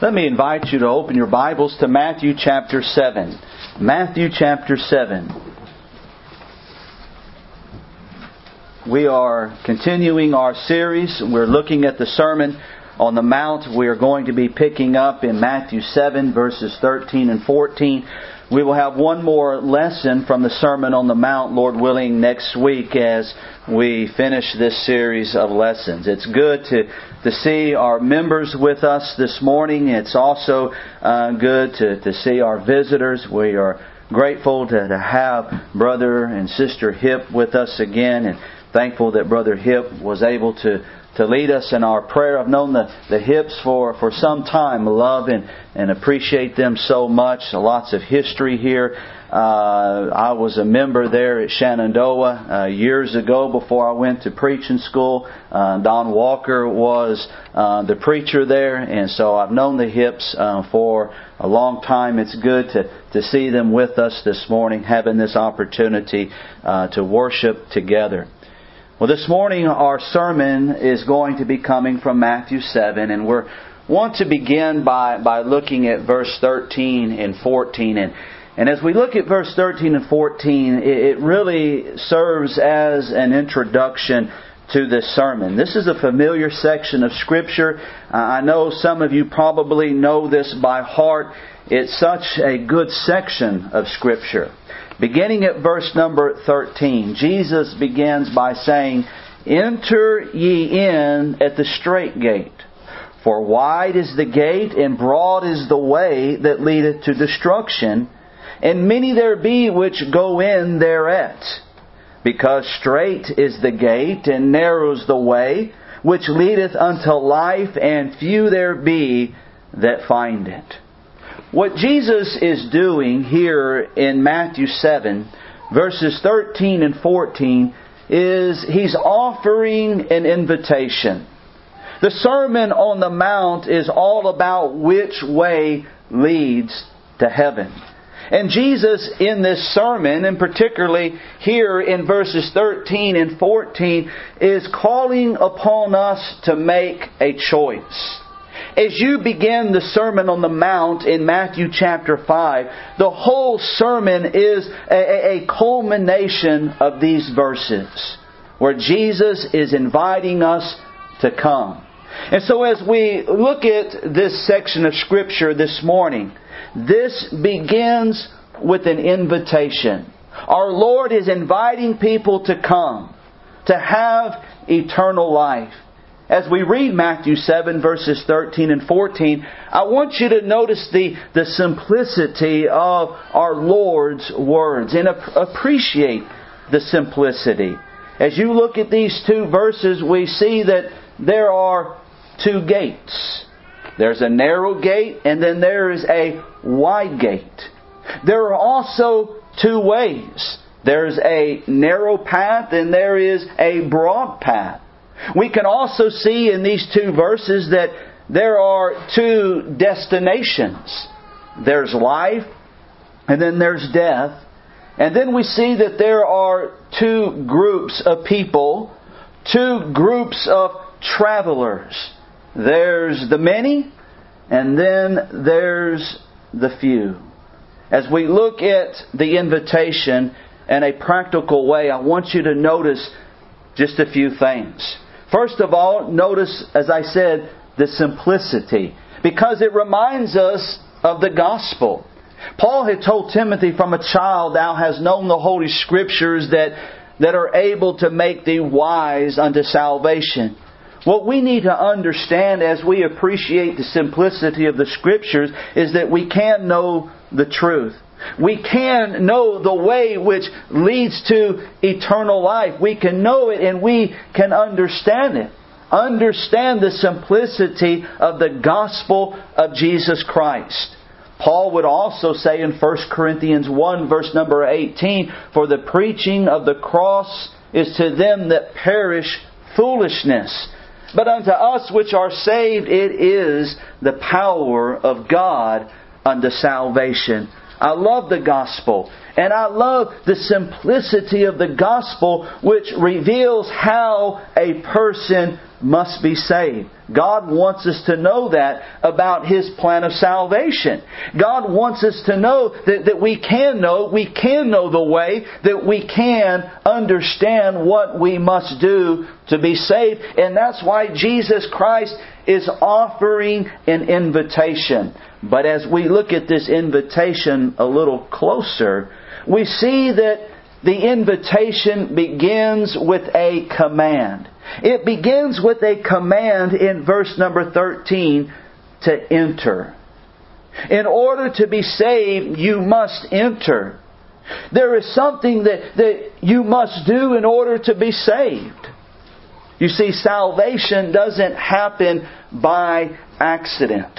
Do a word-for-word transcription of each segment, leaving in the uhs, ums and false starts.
Let me invite you to open your Bibles to Matthew chapter seven. Matthew chapter seven. We are continuing our series. We're looking at the Sermon on the Mount. We are going to be picking up in Matthew seven, verses thirteen and fourteen. We will have one more lesson from the Sermon on the Mount, Lord willing, next week as we finish this series of lessons. It's good to, to see our members with us this morning. It's also uh, good to, to see our visitors. We are grateful to, to have Brother and Sister Hip with us again, and thankful that Brother Hip was able to to lead us in our prayer. I've known the, the Hips for, for some time. Love and, and appreciate them so much. Lots of history here. Uh, I was a member there at Shenandoah uh, years ago before I went to preaching school. Uh, Don Walker was uh, the preacher there, and so I've known the Hips uh, for a long time. It's good to, to see them with us this morning, having this opportunity uh, to worship together. Well, this morning our sermon is going to be coming from Matthew seven, and we want to begin by, by looking at verse thirteen and fourteen. And, and as we look at verse thirteen and fourteen, it, it really serves as an introduction to this sermon. This is a familiar section of Scripture. Uh, I know some of you probably know this by heart. It's such a good section of Scripture. Beginning at verse number thirteen, Jesus begins by saying, "Enter ye in at the strait gate. For wide is the gate, and broad is the way that leadeth to destruction, and many there be which go in thereat. Because strait is the gate, and narrow is the way, which leadeth unto life, and few there be that find it." What Jesus is doing here in Matthew seven, verses thirteen and fourteen, is He's offering an invitation. The Sermon on the Mount is all about which way leads to heaven. And Jesus in this sermon, and particularly here in verses thirteen and fourteen, is calling upon us to make a choice. As you begin the Sermon on the Mount in Matthew chapter five, the whole sermon is a, a culmination of these verses, where Jesus is inviting us to come. And so as we look at this section of Scripture this morning, this begins with an invitation. Our Lord is inviting people to come, to have eternal life. As we read Matthew seven, verses thirteen and fourteen, I want you to notice the, the simplicity of our Lord's words and ap- appreciate the simplicity. As you look at these two verses, we see that there are two gates. There's a narrow gate, and then there is a wide gate. There are also two ways. There's a narrow path, and there is a broad path. We can also see in these two verses that there are two destinations. There's life, and then there's death. And then we see that there are two groups of people, two groups of travelers. There's the many, and then there's the few. As we look at the invitation in a practical way, I want you to notice just a few things. First of all, notice, as I said, the simplicity, because it reminds us of the gospel. Paul had told Timothy, "From a child thou hast known the Holy Scriptures that, that are able to make thee wise unto salvation." What we need to understand as we appreciate the simplicity of the Scriptures is that we can know the truth. We can know the way which leads to eternal life. We can know it and we can understand it. Understand the simplicity of the gospel of Jesus Christ. Paul would also say in First Corinthians one, verse number eighteen, "For the preaching of the cross is to them that perish foolishness. But unto us which are saved it is the power of God unto salvation." I love the gospel. And I love the simplicity of the gospel, which reveals how a person must be saved. God wants us to know that about His plan of salvation. God wants us to know that, that we can know, we can know the way, that we can understand what we must do to be saved. And that's why Jesus Christ is offering an invitation. But as we look at this invitation a little closer, we see that the invitation begins with a command. It begins with a command in verse number thirteen to enter. In order to be saved, you must enter. There is something that, that you must do in order to be saved. You see, salvation doesn't happen by accident.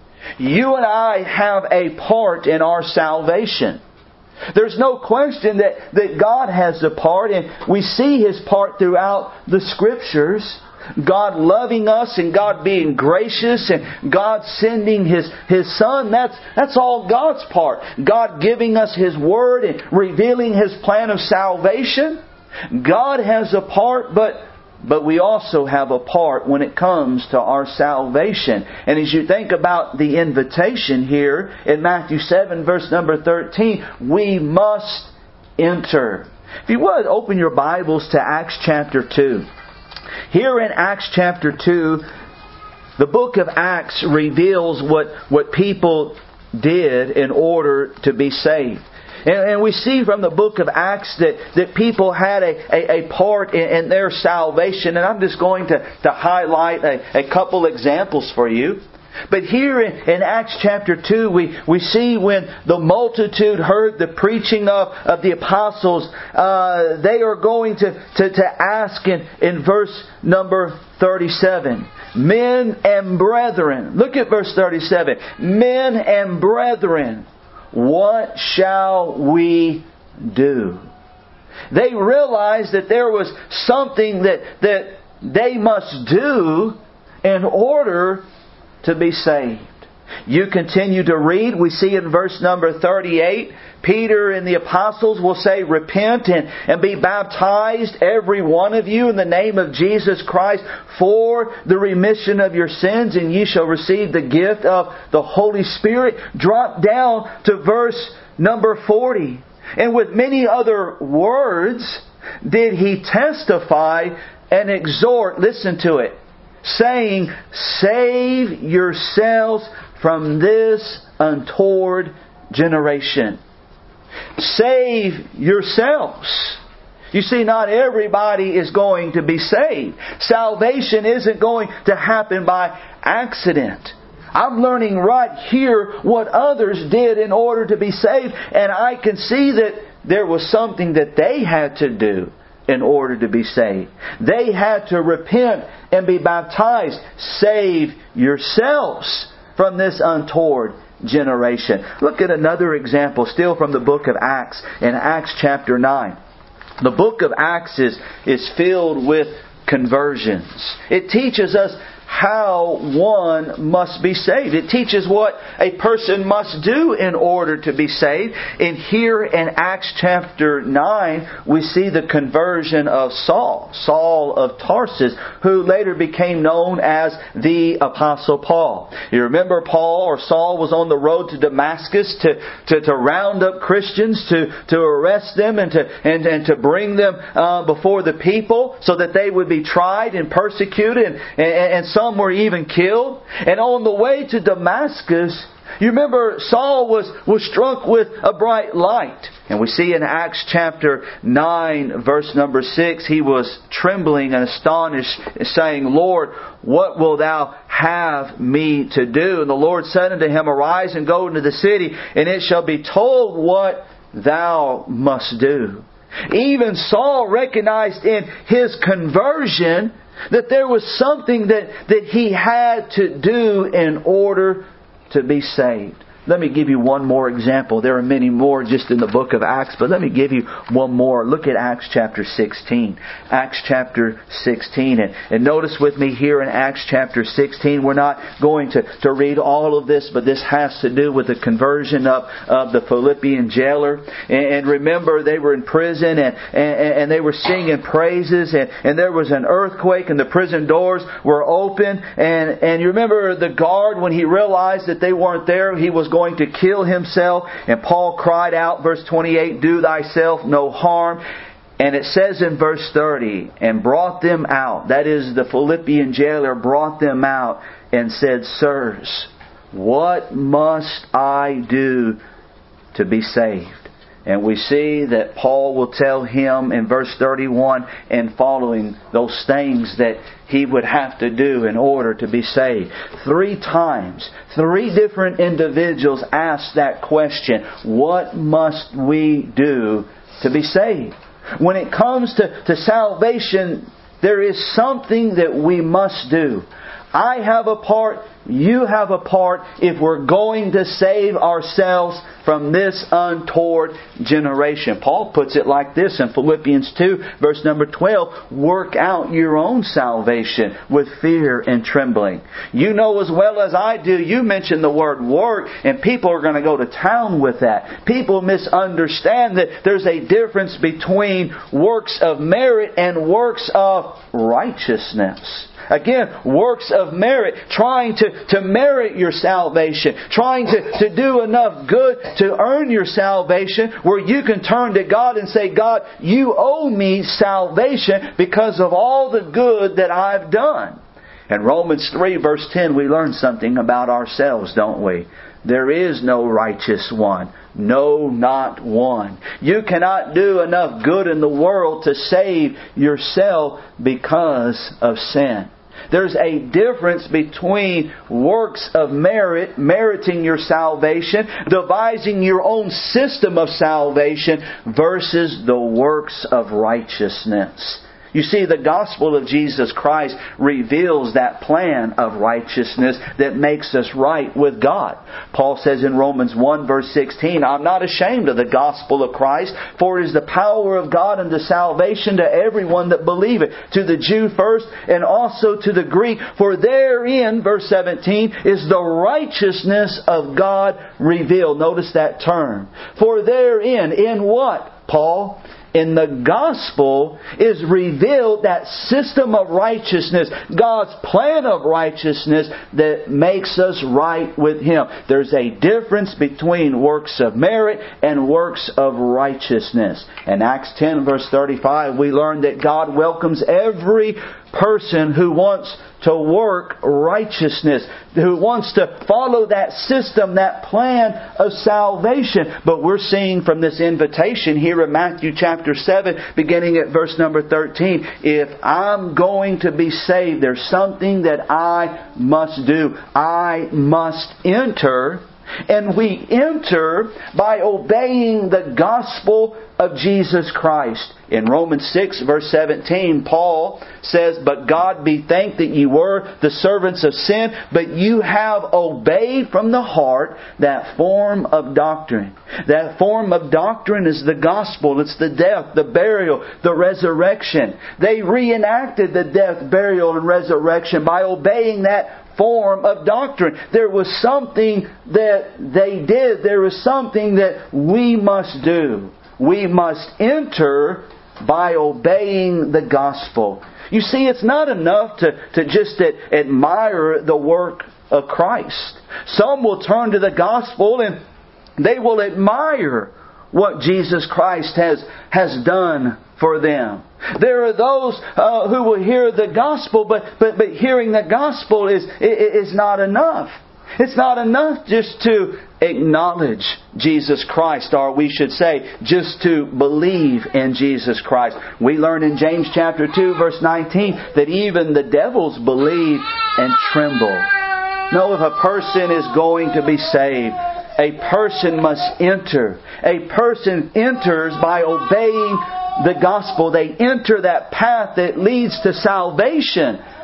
You and I have a part in our salvation. There's no question that, that God has a part, and we see His part throughout the Scriptures. God loving us and God being gracious and God sending His, His Son. That's, that's all God's part. God giving us His Word and revealing His plan of salvation. God has a part, but But we also have a part when it comes to our salvation. And as you think about the invitation here in Matthew seven verse number thirteen, we must enter. If you would, open your Bibles to Acts chapter two. Here in Acts chapter two, the book of Acts reveals what, what people did in order to be saved. And, and we see from the book of Acts that, that people had a, a, a part in, in their salvation. And I'm just going to, to highlight a, a couple examples for you. But here in, in Acts chapter two, we, we see when the multitude heard the preaching of, of the apostles, uh, they are going to, to, to ask in, in verse number thirty-seven. Men and brethren. Look at verse thirty-seven. Men and brethren, what shall we do? They realized that there was something that, that they must do in order to be saved. You continue to read. We see in verse number thirty-eight, Peter and the apostles will say, repent and, and be baptized, every one of you, in the name of Jesus Christ for the remission of your sins, and ye shall receive the gift of the Holy Spirit. Drop down to verse number forty. And with many other words did he testify and exhort, listen to it, saying, save yourselves from this untoward generation. Save yourselves. You see, not everybody is going to be saved. Salvation isn't going to happen by accident. I'm learning right here what others did in order to be saved, and I can see that there was something that they had to do in order to be saved. They had to repent and be baptized. Save yourselves from this untoward generation. Look at another example, still from the book of Acts, in Acts chapter nine. The book of Acts is, is filled with conversions. It teaches us how one must be saved. It teaches what a person must do in order to be saved. And here in Acts chapter nine, we see the conversion of Saul, Saul of Tarsus, who later became known as the Apostle Paul. You remember Paul or Saul was on the road to Damascus to, to, to round up Christians, to, to arrest them and to, and, and to bring them uh, before the people so that they would be tried and persecuted, and, and, and some were even killed. And on the way to Damascus, you remember Saul was, was struck with a bright light. And we see in Acts chapter nine, verse number six, he was trembling and astonished, saying, Lord, what wilt thou have me to do? And the Lord said unto him, arise and go into the city, and it shall be told what thou must do. Even Saul recognized in his conversion that there was something that, that he had to do in order to be saved. Let me give you one more example. There are many more just in the book of Acts, but let me give you one more. Look at Acts chapter sixteen. Acts chapter sixteen. And, and notice with me here in Acts chapter sixteen, we're not going to, to read all of this, but this has to do with the conversion of, of the Philippian jailer. And, and remember, they were in prison and, and, and they were singing praises, and, and there was an earthquake and the prison doors were open. And, and you remember the guard, when he realized that they weren't there, he was going to kill himself. And Paul cried out, verse twenty-eight, "Do thyself no harm." And it says in verse thirty, "And brought them out." That is, the Philippian jailer brought them out and said, "Sirs, what must I do to be saved?" And we see that Paul will tell him in verse thirty-one and following those things that he would have to do in order to be saved. Three times, three different individuals asked that question: what must we do to be saved? When it comes to, to salvation, there is something that we must do. I have a part, you have a part, if we're going to save ourselves from this untoward generation. Paul puts it like this in Philippians two, verse number twelve. "Work out your own salvation with fear and trembling." You know as well as I do, you mention the word work, and people are going to go to town with that. People misunderstand that there's a difference between works of merit and works of righteousness. Again, works of merit, trying to, to merit your salvation, trying to, to do enough good to earn your salvation, where you can turn to God and say, "God, you owe me salvation because of all the good that I've done." In Romans three verse ten, we learn something about ourselves, don't we? There is no righteous one. No, not one. You cannot do enough good in the world to save yourself because of sin. There's a difference between works of merit, meriting your salvation, devising your own system of salvation, versus the works of righteousness. You see, the gospel of Jesus Christ reveals that plan of righteousness that makes us right with God. Paul says in Romans one verse sixteen, "I'm not ashamed of the gospel of Christ, for it is the power of God unto salvation to everyone that believeth, to the Jew first, and also to the Greek. For therein," verse seventeen, "is the righteousness of God revealed." Notice that term. For therein, in what, Paul? In the gospel is revealed that system of righteousness, God's plan of righteousness that makes us right with Him. There's a difference between works of merit and works of righteousness. In Acts ten verse thirty-five, we learn that God welcomes every person who wants to work righteousness, who wants to follow that system, that plan of salvation. But we're seeing from this invitation here in Matthew chapter seven, beginning at verse number thirteen, if I'm going to be saved, there's something that I must do. I must enter. And we enter by obeying the gospel of Jesus Christ. In Romans six verse seventeen, Paul says, "But God be thanked that ye were the servants of sin, but you have obeyed from the heart that form of doctrine." That form of doctrine is the gospel. It's the death, the burial, the resurrection. They reenacted the death, burial, and resurrection by obeying that form of doctrine. There was something that they did. There was something that we must do. We must enter by obeying the gospel. You see, it's not enough to, to just admire the work of Christ. Some will turn to the gospel and they will admire what Jesus Christ has, has done for them. There are those uh, who will hear the gospel, but, but, but hearing the gospel is, is not enough. It's not enough just to acknowledge Jesus Christ, or we should say, just to believe in Jesus Christ. We learn in James chapter two verse nineteen that even the devils believe and tremble. No, if a person is going to be saved, a person must enter. A person enters by obeying the gospel. They enter that path that leads to salvation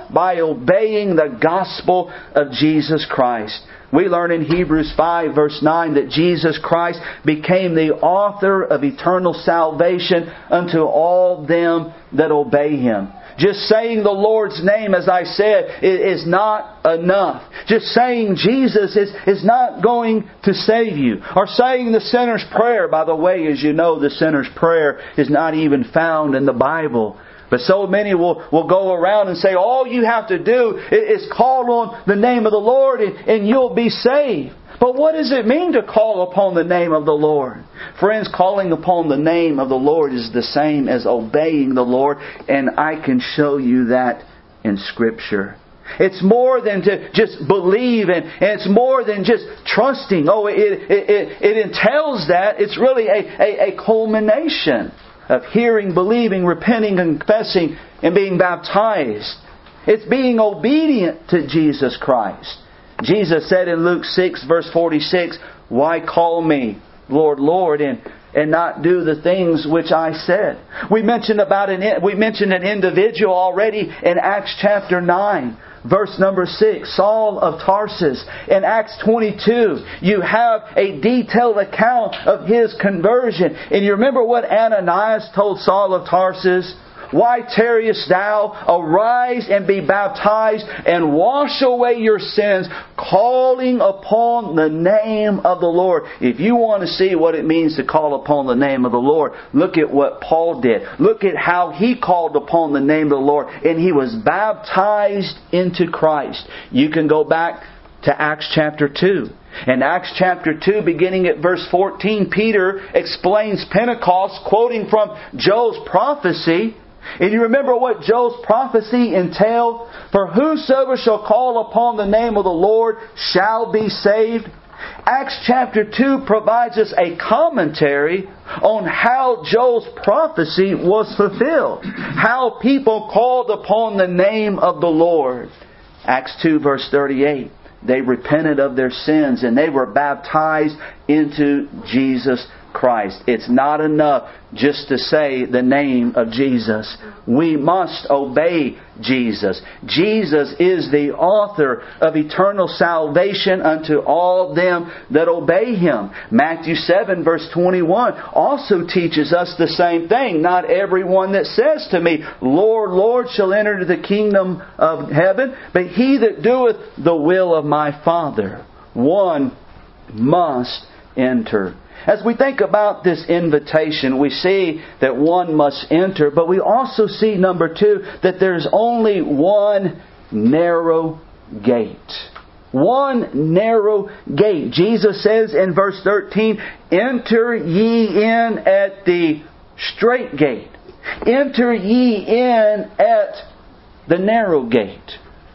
by obeying the gospel of Jesus Christ. We learn in Hebrews five verse nine that Jesus Christ became the author of eternal salvation unto all them that obey Him. Just saying the Lord's name, as I said, is not enough. Just saying Jesus is, is not going to save you. Or saying the sinner's prayer. By the way, as you know, the sinner's prayer is not even found in the Bible. But so many will, will go around and say, all you have to do is call on the name of the Lord and, and you'll be saved. But what does it mean to call upon the name of the Lord? Friends, calling upon the name of the Lord is the same as obeying the Lord. And I can show you that in Scripture. It's more than to just believe, and, and it's more than just trusting. Oh, it, it, it, it entails that. It's really a, a, a culmination of hearing, believing, repenting, confessing, and being baptized. It's being obedient to Jesus Christ. Jesus said in Luke six verse forty-six, why call me Lord, Lord, and, and not do the things which I said? We mentioned about an we mentioned an individual already in Acts chapter nine. Verse number six, Saul of Tarsus. In Acts twenty-two, you have a detailed account of his conversion. And you remember what Ananias told Saul of Tarsus? Why tarriest thou? Arise and be baptized and wash away your sins, calling upon the name of the Lord. If you want to see what it means to call upon the name of the Lord, look at what Paul did. Look at how he called upon the name of the Lord, and he was baptized into Christ. You can go back to Acts chapter two. In Acts chapter two, beginning at verse fourteen, Peter explains Pentecost, quoting from Joel's prophecy. And you remember what Joel's prophecy entailed? For whosoever shall call upon the name of the Lord shall be saved. Acts chapter two provides us a commentary on how Joel's prophecy was fulfilled. How people called upon the name of the Lord. Acts two verse thirty-eight. They repented of their sins and they were baptized into Jesus Christ. It's not enough just to say the name of Jesus. We must obey Jesus. Jesus is the author of eternal salvation unto all them that obey Him. Matthew seven verse twenty-one also teaches us the same thing. Not everyone that says to me, Lord, Lord, shall enter into the kingdom of heaven, but he that doeth the will of my Father. One must enter. As we think about this invitation, we see that one must enter, but we also see, number two, that there's only one narrow gate. One narrow gate. Jesus says in verse thirteen, enter ye in at the strait gate. Enter ye in at the narrow gate.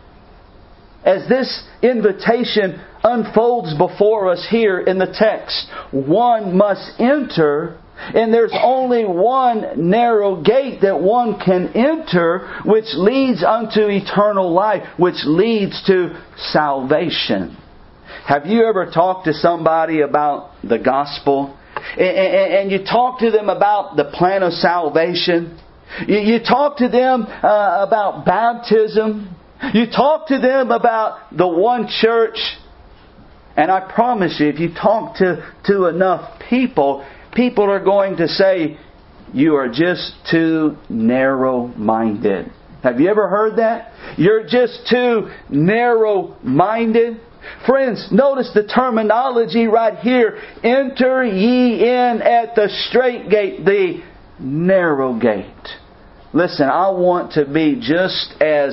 As this invitation unfolds before us here in the text, one must enter, and there's only one narrow gate that one can enter, which leads unto eternal life, which leads to salvation. Have you ever talked to somebody about the gospel, and you talk to them about the plan of salvation? You talk to them about baptism. You talk to them about the one church. And I promise you, if you talk to, to enough people, people are going to say, you are just too narrow-minded. Have you ever heard that? You're just too narrow-minded. Friends, notice the terminology right here. Enter ye in at the strait gate, the narrow gate. Listen, I want to be just as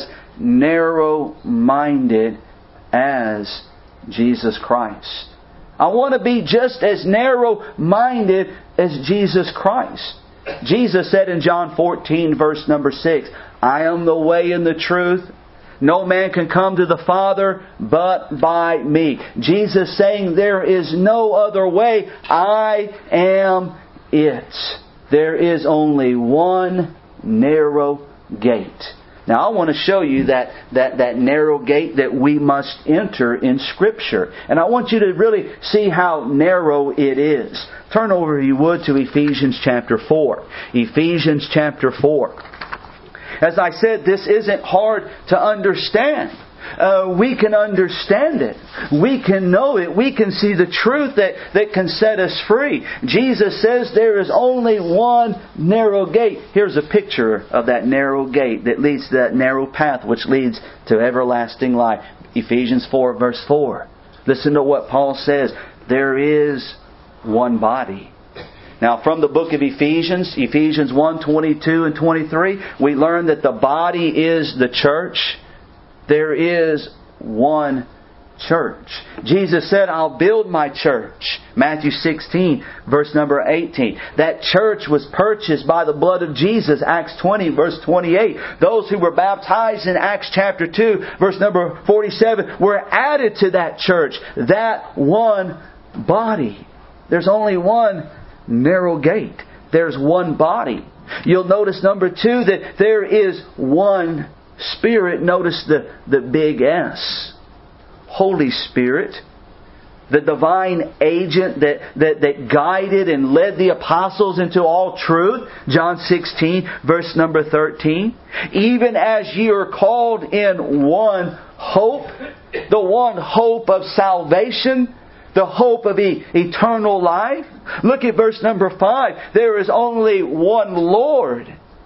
narrow-minded as Jesus Christ. I want to be just as narrow-minded as Jesus Christ. Jesus said in John fourteen verse number six, I am the way and the truth. No man can come to the Father but by me. Jesus saying there is no other way. I am it. There is only one narrow gate. Now I want to show you that, that, that narrow gate that we must enter in Scripture. And I want you to really see how narrow it is. Turn over, if you would, to Ephesians chapter four. Ephesians chapter four. As I said, this isn't hard to understand. Uh, we can understand it. We can know it. We can see the truth that, that can set us free. Jesus says there is only one narrow gate. Here's a picture of that narrow gate that leads to that narrow path which leads to everlasting life. Ephesians four verse four. Listen to what Paul says. There is one body. Now from the book of Ephesians, Ephesians one, twenty-two and twenty-three, we learn that the body is the church. There is one church. Jesus said, I'll build my church. Matthew sixteen, verse number eighteen. That church was purchased by the blood of Jesus. Acts twenty, verse twenty-eight. Those who were baptized in Acts chapter two, verse number forty-seven, were added to that church. That one body. There's only one narrow gate. There's one body. You'll notice, number two, that there is one Spirit. Notice the, the big S. Holy Spirit. The divine agent that, that, that guided and led the apostles into all truth. John sixteen, verse number thirteen. Even as ye are called in one hope. The one hope of salvation. The hope of e- eternal life. Look at verse number five. There is only one Lord.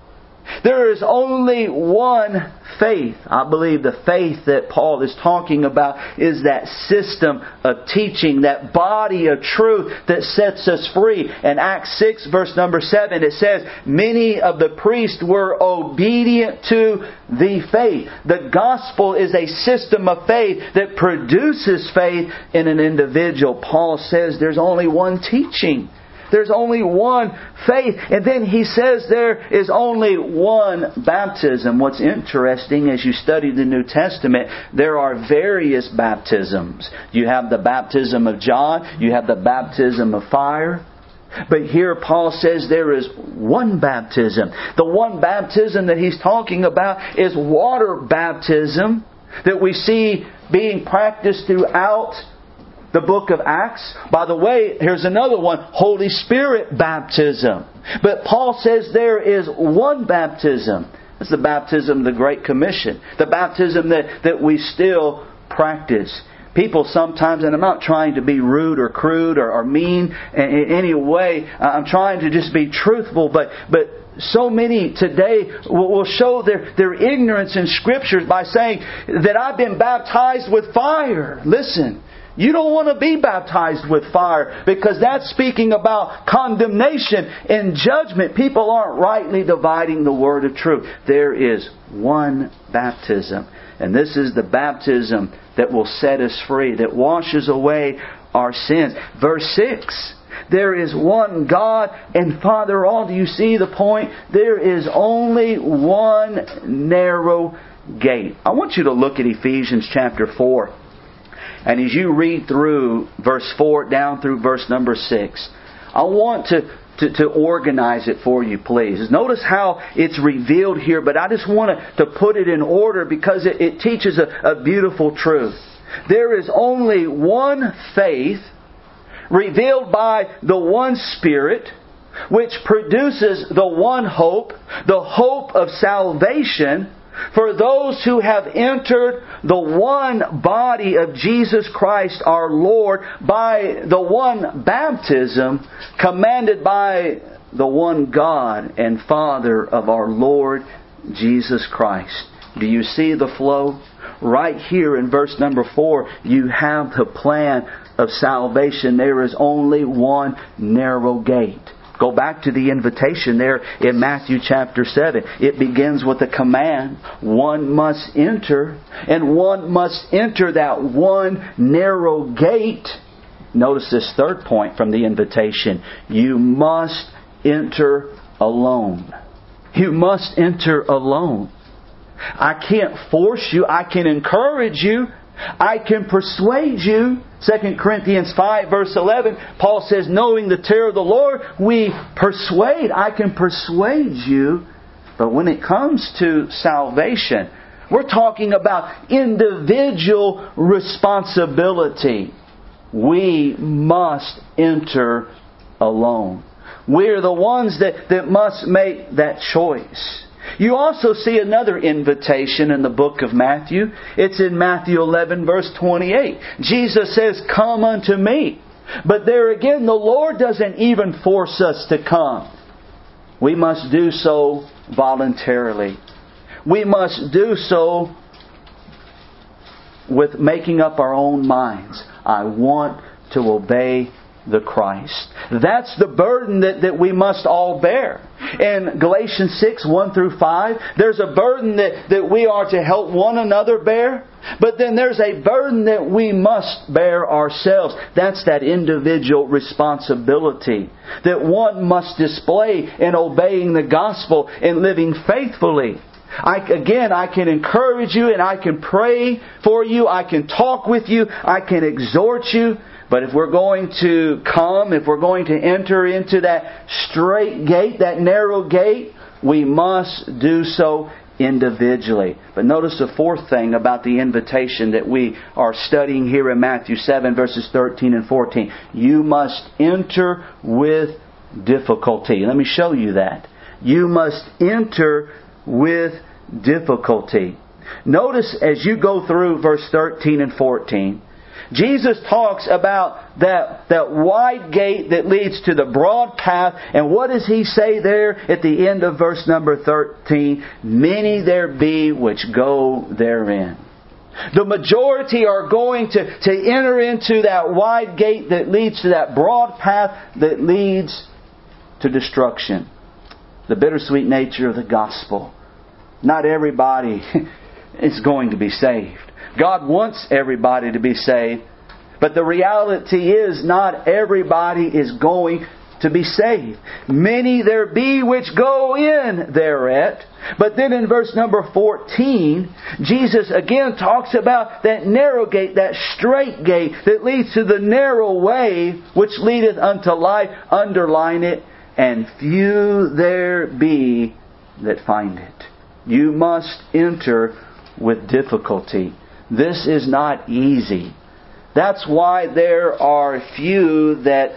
There is only one faith. I believe the faith that Paul is talking about is that system of teaching, that body of truth that sets us free. In Acts six verse number seven it says, many of the priests were obedient to the faith. The gospel is a system of faith that produces faith in an individual. Paul says there's only one teaching. There's only one faith. And then he says there is only one baptism. What's interesting, as you study the New Testament, there are various baptisms. You have the baptism of John. You have the baptism of fire. But here Paul says there is one baptism. The one baptism that he's talking about is water baptism that we see being practiced throughout the book of Acts. By the way, here's another one. Holy Spirit baptism. But Paul says there is one baptism. That's the baptism of the Great Commission. The baptism that, that we still practice. People sometimes, and I'm not trying to be rude or crude or, or mean in, in any way. I'm trying to just be truthful. But but so many today will, will show their, their ignorance in Scriptures by saying that I've been baptized with fire. Listen. You don't want to be baptized with fire because that's speaking about condemnation and judgment. People aren't rightly dividing the word of truth. There is one baptism. And this is the baptism that will set us free, that washes away our sins. Verse six. There is one God and Father all. Do you see the point? There is only one narrow gate. I want you to look at Ephesians chapter four. And as you read through verse four down through verse number six, I want to, to, to organize it for you, please. Notice how it's revealed here, but I just want to, to put it in order because it, it teaches a, a beautiful truth. There is only one faith revealed by the one Spirit, which produces the one hope, the hope of salvation, for those who have entered the one body of Jesus Christ our Lord by the one baptism commanded by the one God and Father of our Lord Jesus Christ. Do you see the flow? Right here in verse number four, you have the plan of salvation. There is only one narrow gate. Go back to the invitation there in Matthew chapter seven. It begins with a command. One must enter, and one must enter that one narrow gate. Notice this third point from the invitation. You must enter alone. You must enter alone. I can't force you. I can encourage you. I can persuade you. Second Corinthians five verse eleven, Paul says, knowing the terror of the Lord, we persuade. I can persuade you. But when it comes to salvation, we're talking about individual responsibility. We must enter alone. We're the ones that, that must make that choice. You also see another invitation in the book of Matthew. It's in Matthew eleven verse twenty-eight. Jesus says, "Come unto me." But there again, the Lord doesn't even force us to come. We must do so voluntarily. We must do so with making up our own minds. I want to obey the Christ. That's the burden that, that we must all bear. In Galatians six, one through five, there's a burden that, that we are to help one another bear. But then there's a burden that we must bear ourselves. That's that individual responsibility that one must display in obeying the gospel and living faithfully. I, again, I can encourage you and I can pray for you. I can talk with you. I can exhort you. But if we're going to come, if we're going to enter into that straight gate, that narrow gate, we must do so individually. But notice the fourth thing about the invitation that we are studying here in Matthew seven verses thirteen and fourteen. You must enter with difficulty. Let me show you that. You must enter with difficulty. Notice as you go through verse thirteen and fourteen, Jesus talks about that, that wide gate that leads to the broad path. And what does He say there at the end of verse number thirteen? Many there be which go therein. The majority are going to, to enter into that wide gate that leads to that broad path that leads to destruction. The bittersweet nature of the gospel. Not everybody is going to be saved. God wants everybody to be saved. But the reality is not everybody is going to be saved. Many there be which go in thereat. But then in verse number fourteen, Jesus again talks about that narrow gate, that straight gate that leads to the narrow way which leadeth unto life. Underline it. And few there be that find it. You must enter with difficulty. This is not easy. That's why there are few that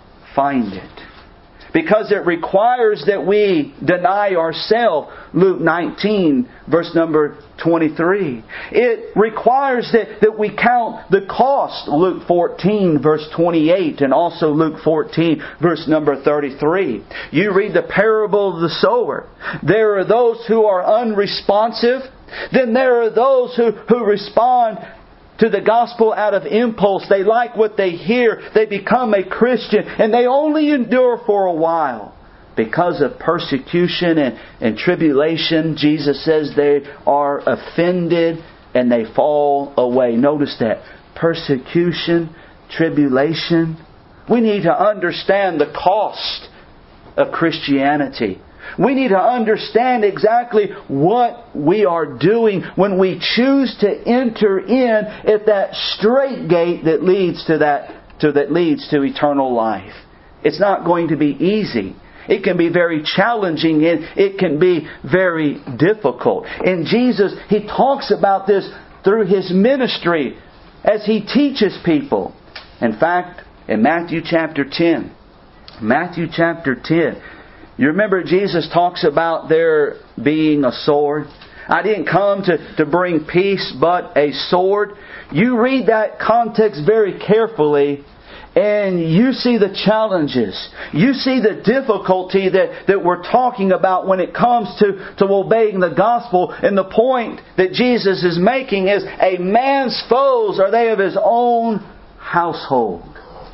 find it. Because it requires that we deny ourselves. Luke nineteen, verse number twenty-three. It requires that, that we count the cost. Luke fourteen, verse twenty-eight, and also Luke fourteen, verse number thirty-three. You read the parable of the sower. There are those who are unresponsive. Then there are those who, who respond to the gospel out of impulse. They like what they hear. They become a Christian. And they only endure for a while. Because of persecution and, and tribulation, Jesus says they are offended and they fall away. Notice that. Persecution, tribulation. We need to understand the cost of Christianity. We need to understand exactly what we are doing when we choose to enter in at that straight gate that leads to that to that leads to eternal life. It's not going to be easy. It can be very challenging and it can be very difficult. And Jesus, He talks about this through His ministry as He teaches people. In fact, in Matthew chapter ten, Matthew chapter ten, you remember Jesus talks about there being a sword. I didn't come to, to bring peace but a sword. You read that context very carefully and you see the challenges. You see the difficulty that, that we're talking about when it comes to, to obeying the gospel. And the point that Jesus is making is a man's foes are they of his own household.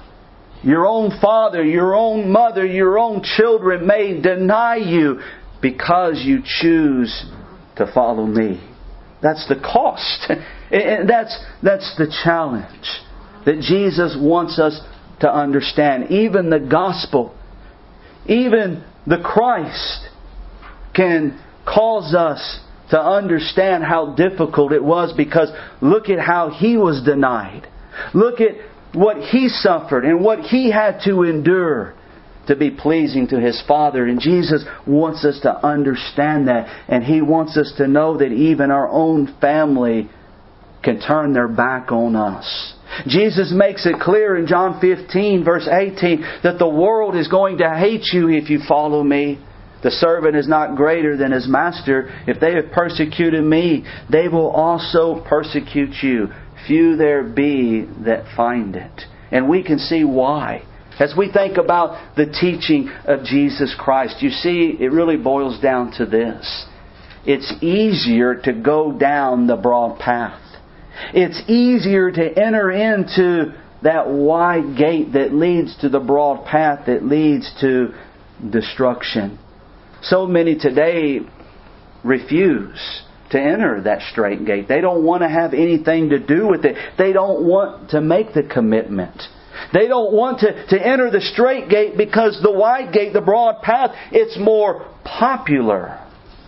Your own father, your own mother, your own children may deny you because you choose to follow me. That's the cost. And that's, that's the challenge that Jesus wants us to understand. Even the gospel, even the Christ can cause us to understand how difficult it was, because look at how He was denied. Look at what He suffered and what He had to endure to be pleasing to His Father. And Jesus wants us to understand that. And He wants us to know that even our own family can turn their back on us. Jesus makes it clear in John fifteen verse eighteen that the world is going to hate you if you follow me. The servant is not greater than his master. If they have persecuted me, they will also persecute you. Few there be that find it. And we can see why. As we think about the teaching of Jesus Christ, you see, it really boils down to this. It's easier to go down the broad path. It's easier to enter into that wide gate that leads to the broad path that leads to destruction. So many today refuse to enter that straight gate. They don't want to have anything to do with it. They don't want to make the commitment. They don't want to, to enter the straight gate because the wide gate, the broad path, it's more popular.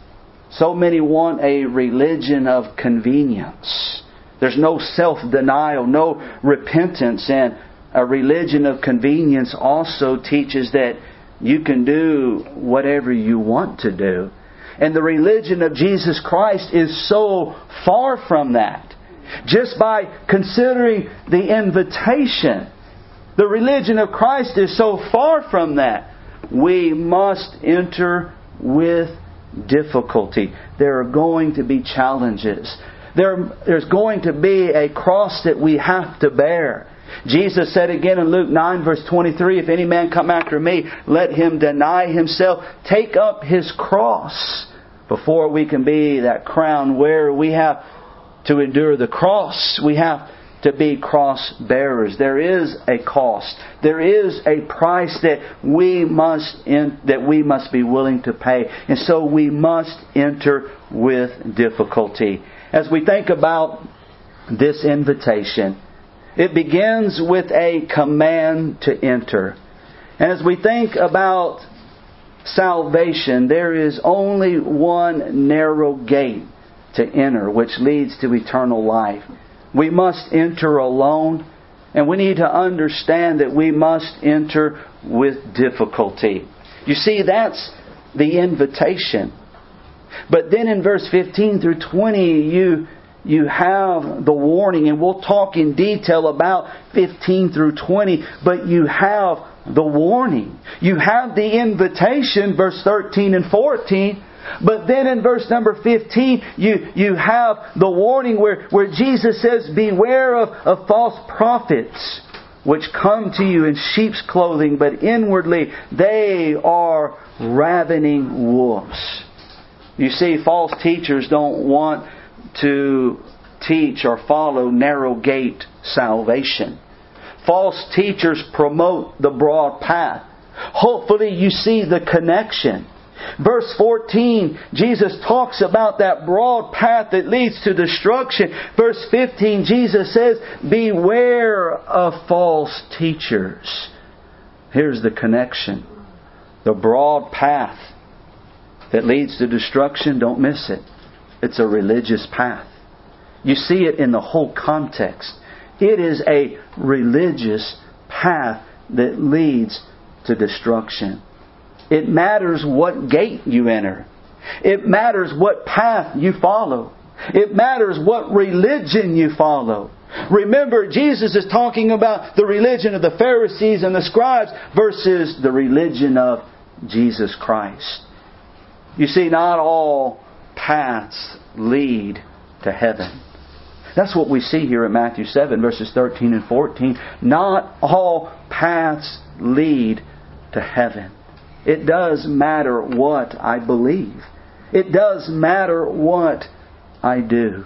So many want a religion of convenience. There's no self-denial, no repentance. And a religion of convenience also teaches that you can do whatever you want to do. And the religion of Jesus Christ is so far from that. Just by considering the invitation, the religion of Christ is so far from that. We must enter with difficulty. There are going to be challenges. There, there's going to be a cross that we have to bear. Jesus said again in Luke nine verse twenty-three, if any man come after me, let him deny himself, take up his cross. Before we can be that crown where we have to endure the cross, we have to be cross bearers. There is a cost. There is a price that we must in, that we must be willing to pay. And so we must enter with difficulty. As we think about this invitation, it begins with a command to enter. And as we think about salvation, there is only one narrow gate to enter, which leads to eternal life. We must enter alone, and we need to understand that we must enter with difficulty. You see, that's the invitation. But then in verse fifteen through twenty, you You have the warning, and we'll talk in detail about fifteen through twenty, but you have the warning. You have the invitation, verse thirteen and fourteen, but then in verse number fifteen, you, you have the warning where, where Jesus says, beware of, of false prophets, which come to you in sheep's clothing, but inwardly they are ravening wolves. You see, false teachers don't want to teach or follow narrow gate salvation. False teachers promote the broad path. Hopefully you see the connection. Verse fourteen, Jesus talks about that broad path that leads to destruction. Verse fifteen, Jesus says, beware of false teachers. Here's the connection. The broad path that leads to destruction, don't miss it. It's a religious path. You see it in the whole context. It is a religious path that leads to destruction. It matters what gate you enter. It matters what path you follow. It matters what religion you follow. Remember, Jesus is talking about the religion of the Pharisees and the scribes versus the religion of Jesus Christ. You see, not all paths lead to heaven. That's what we see here in Matthew seven, verses thirteen and fourteen. Not all paths lead to heaven. It does matter what I believe. It does matter what I do.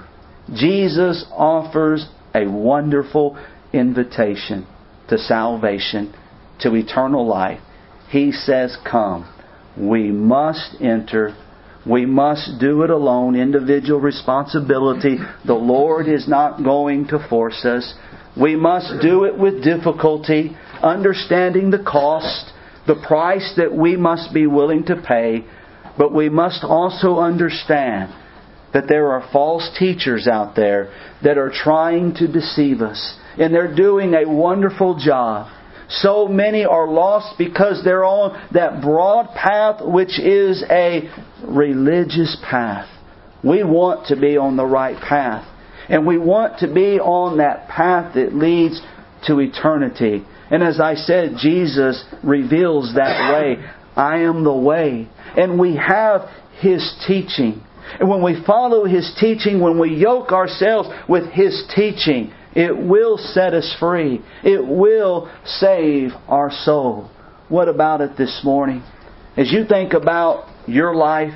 Jesus offers a wonderful invitation to salvation, to eternal life. He says, come. We must enter. We must do it alone. Individual responsibility. The Lord is not going to force us. We must do it with difficulty, understanding the cost, the price that we must be willing to pay. But we must also understand that there are false teachers out there that are trying to deceive us. And they're doing a wonderful job. So many are lost because they're on that broad path, which is a religious path. We want to be on the right path. And we want to be on that path that leads to eternity. And as I said, Jesus reveals that way. I am the way. And we have His teaching. And when we follow His teaching, when we yoke ourselves with His teaching, it will set us free. It will save our soul. What about it this morning? As you think about your life,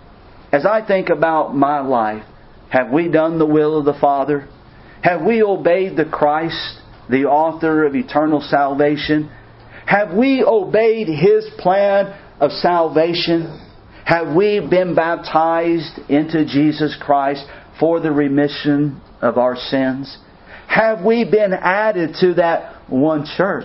as I think about my life, have we done the will of the Father? Have we obeyed the Christ, the author of eternal salvation? Have we obeyed His plan of salvation? Have we been baptized into Jesus Christ for the remission of our sins? Have we been added to that one church?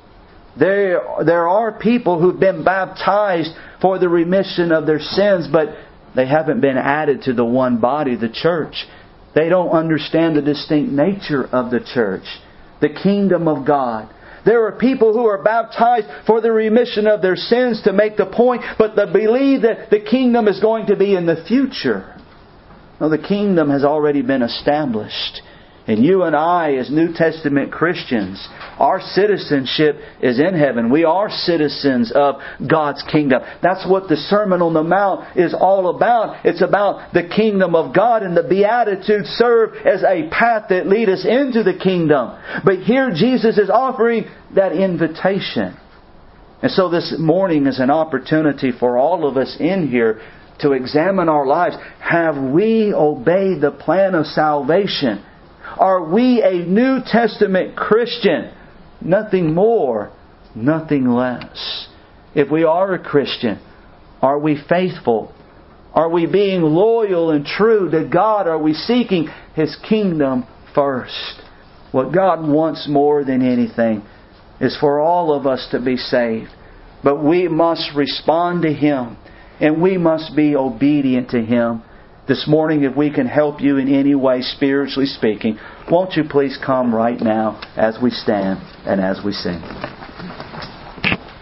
There, there are people who've been baptized for the remission of their sins, but they haven't been added to the one body, the church. They don't understand the distinct nature of the church, the kingdom of God. There are people who are baptized for the remission of their sins to make the point, but they believe that the kingdom is going to be in the future. No, the kingdom has already been established. And you and I, as New Testament Christians, our citizenship is in heaven. We are citizens of God's kingdom. That's what the Sermon on the Mount is all about. It's about the kingdom of God, and the Beatitudes serve as a path that lead us into the kingdom. But here Jesus is offering that invitation. And so this morning is an opportunity for all of us in here to examine our lives. Have we obeyed the plan of salvation? Are we a New Testament Christian? Nothing more, nothing less. If we are a Christian, are we faithful? Are we being loyal and true to God? Are we seeking His kingdom first? What God wants more than anything is for all of us to be saved. But we must respond to Him, and we must be obedient to Him. This morning, if we can help you in any way, spiritually speaking, won't you please come right now as we stand and as we sing.